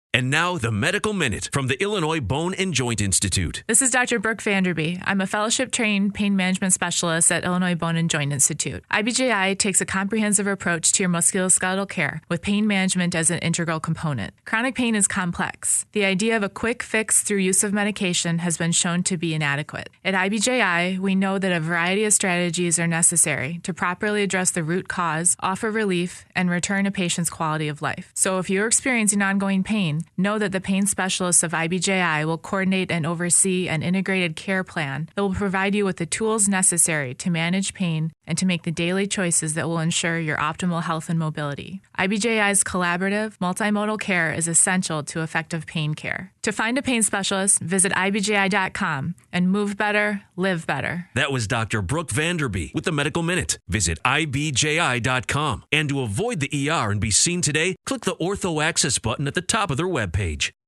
And now, the Medical Minute from the Illinois Bone and Joint Institute. This is Dr. Brooke Vanderby. I'm a fellowship-trained pain management specialist at Illinois Bone and Joint Institute. IBJI takes a comprehensive approach to your musculoskeletal care with pain management as an integral component. Chronic pain is complex. The idea of a quick fix through use of medication has been shown to be inadequate. At IBJI, we know that a variety of strategies are necessary to properly address the root cause, offer relief, and return a patient's quality of life. So if you're experiencing ongoing pain, know that the pain specialists of IBJI will coordinate and oversee an integrated care plan that will provide you with the tools necessary to manage pain and to make the daily choices that will ensure your optimal health and mobility. IBJI's collaborative, multimodal care is essential to effective pain care. To find a pain specialist, visit IBJI.com and move better, live better. That was Dr. Brooke Vanderby with the Medical Minute. Visit IBJI.com. And to avoid the ER and be seen today, click the Ortho Access button at the top of their webpage.